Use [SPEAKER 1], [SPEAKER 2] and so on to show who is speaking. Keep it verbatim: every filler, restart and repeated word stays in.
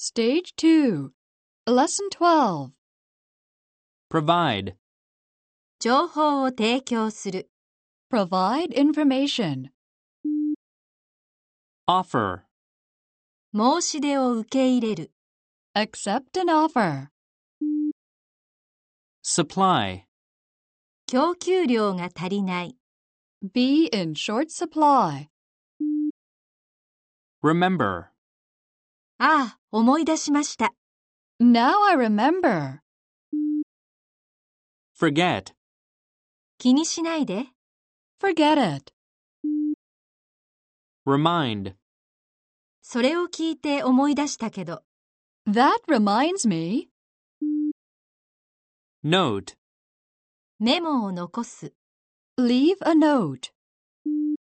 [SPEAKER 1] Stage two. Lesson twelve.
[SPEAKER 2] Provide.
[SPEAKER 3] 情報を提供する。
[SPEAKER 1] Provide information.
[SPEAKER 2] Offer.
[SPEAKER 3] 申し出を受け入れる。
[SPEAKER 1] Accept an offer.
[SPEAKER 2] Supply.
[SPEAKER 3] 供給量が足りない。
[SPEAKER 1] Be in short supply.
[SPEAKER 2] Remember.
[SPEAKER 3] ああ、思い出しました。
[SPEAKER 1] Now I remember.
[SPEAKER 2] Forget.
[SPEAKER 3] 気にしないで。
[SPEAKER 1] Forget it.
[SPEAKER 2] Remind.
[SPEAKER 3] それを聞いて思い出したけど。
[SPEAKER 1] That reminds me.
[SPEAKER 2] Note.
[SPEAKER 3] メモを残す。
[SPEAKER 1] Leave a note.